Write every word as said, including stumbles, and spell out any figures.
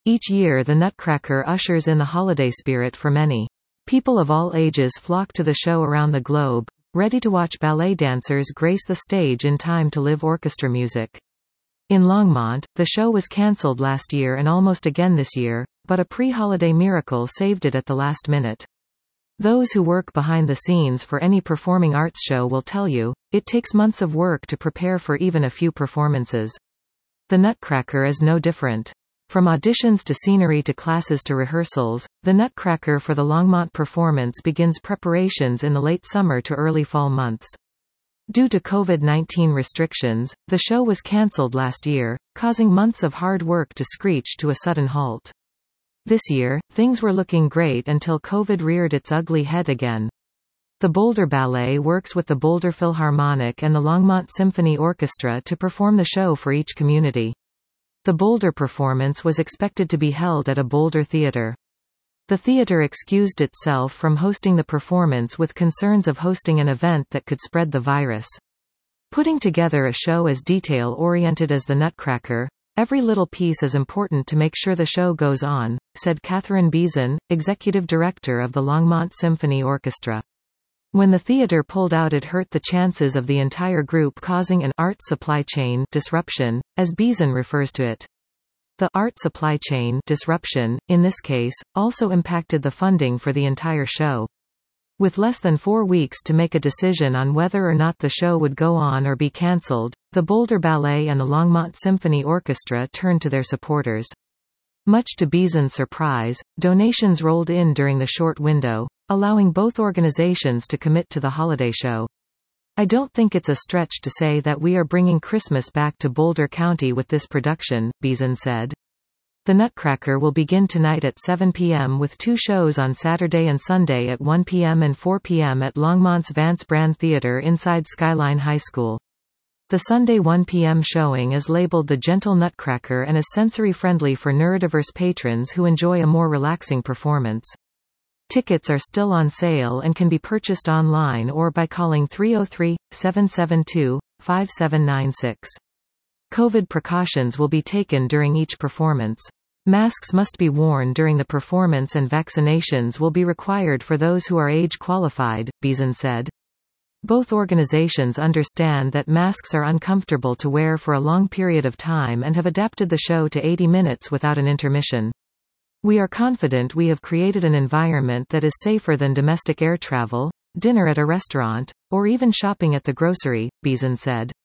Each year the Nutcracker ushers in the holiday spirit for many. People of all ages flock to the show around the globe, ready to watch ballet dancers grace the stage in time to live orchestra music. In Longmont, the show was cancelled last year and almost again this year, but a pre-holiday miracle saved it at the last minute. Those who work behind the scenes for any performing arts show will tell you, it takes months of work to prepare for even a few performances. The Nutcracker is no different. From auditions to scenery to classes to rehearsals, the Nutcracker for the Longmont performance begins preparations in the late summer to early fall months. Due to COVID nineteen restrictions, the show was cancelled last year, causing months of hard work to screech to a sudden halt. This year, things were looking great until COVID reared its ugly head again. The Boulder Ballet works with the Boulder Philharmonic and the Longmont Symphony Orchestra to perform the show for each community. The Boulder performance was expected to be held at a Boulder theater. The theater excused itself from hosting the performance with concerns of hosting an event that could spread the virus. Putting together a show as detail-oriented as the Nutcracker, every little piece is important to make sure the show goes on, said Catherine Beeson, executive director of the Longmont Symphony Orchestra. When the theater pulled out, it hurt the chances of the entire group, causing an art supply chain disruption, as Beeson refers to it. The art supply chain disruption, in this case, also impacted the funding for the entire show. With less than four weeks to make a decision on whether or not the show would go on or be cancelled, the Boulder Ballet and the Longmont Symphony Orchestra turned to their supporters. Much to Beeson's surprise, donations rolled in during the short window, allowing both organizations to commit to the holiday show. I don't think it's a stretch to say that we are bringing Christmas back to Boulder County with this production, Beeson said. The Nutcracker will begin tonight at seven p m with two shows on Saturday and Sunday at one p m and four p m at Longmont's Vance Brand Theater inside Skyline High School. The Sunday one p m showing is labeled The Gentle Nutcracker and is sensory-friendly for neurodiverse patrons who enjoy a more relaxing performance. Tickets are still on sale and can be purchased online or by calling three oh three, seven seven two, five seven nine six. COVID precautions will be taken during each performance. Masks must be worn during the performance and vaccinations will be required for those who are age qualified, Beeson said. Both organizations understand that masks are uncomfortable to wear for a long period of time and have adapted the show to eighty minutes without an intermission. We are confident we have created an environment that is safer than domestic air travel, dinner at a restaurant, or even shopping at the grocery, Beeson said.